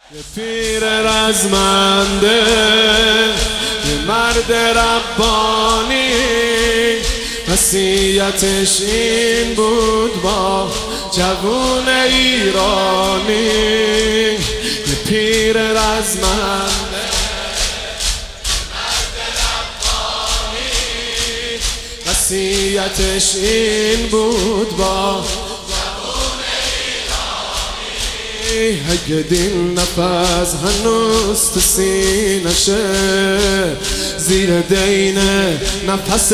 یه پیر رزمنده، یه مرد ربانی، وصیتش این بود با جوون ایرانی. یه پیر رزمنده، یه مرد ربانی، وصیتش این بود با اگه دین نفس هنوز تو سینشه، زیر دین نفس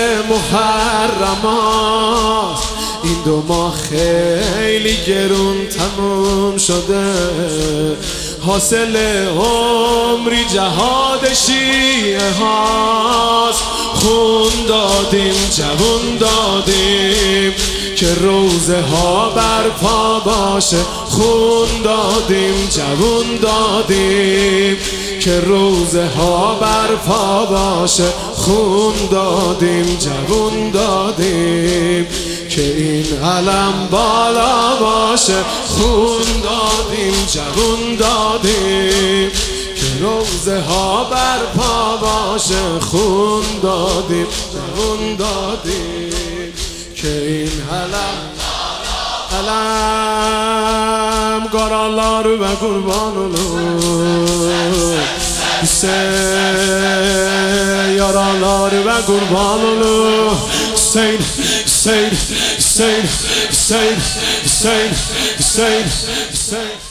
محرمات، این 2 ماه خیلی گرون تموم شده، حاصل عمری جهاد شیعه هاست. خون دادیم جوون دادیم که روزه ها برپا باشه، خون دادیم جوون دادیم که روزه ها برپا باشه، خون دادیم جوون دادیم که این علم بالا باشه، خون دادیم جوون دادیم که روزه ها برپا باشه، خون دادیم جوون دادیم که این علم قaralar ve kurban olur, yaralar ve kurban olur. Hüseyin, Hüseyin, Hüseyin, Hüseyin, Hüseyin, Hüseyin, Hüseyin.